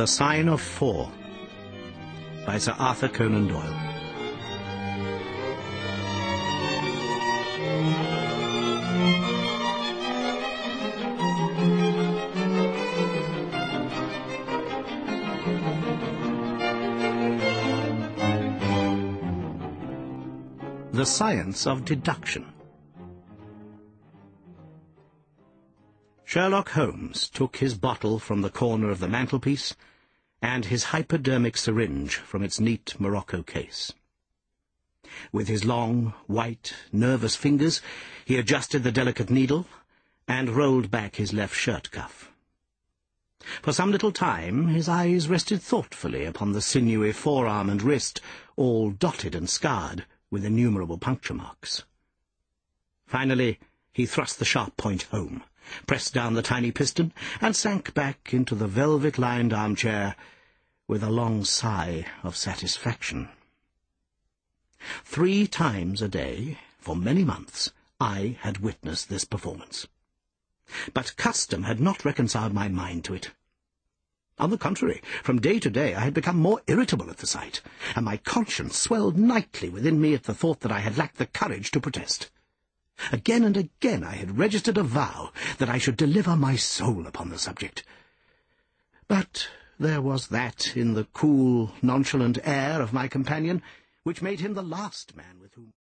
The Sign of Four by Sir Arthur Conan Doyle. The Science of Deduction. Sherlock Holmes took his bottle from the corner of the mantelpiece and his hypodermic syringe from its neat morocco case. With his long, white, nervous fingers, he adjusted the delicate needle and rolled back his left shirt cuff. For some little time his eyes rested thoughtfully upon the sinewy forearm and wrist, all dotted and scarred with innumerable puncture marks. Finally he thrust the sharp point home, pressed down the tiny piston, and sank back into the velvet-lined armchair with a long sigh of satisfaction. 3 times a day, for many months, I had witnessed this performance. But custom had not reconciled my mind to it. On the contrary, from day to day I had become more irritable at the sight, and my conscience swelled nightly within me at the thought that I had lacked the courage to protest. Again and again I had registered a vow that I should deliver my soul upon the subject. But there was that in the cool, nonchalant air of my companion which made him the last man with whom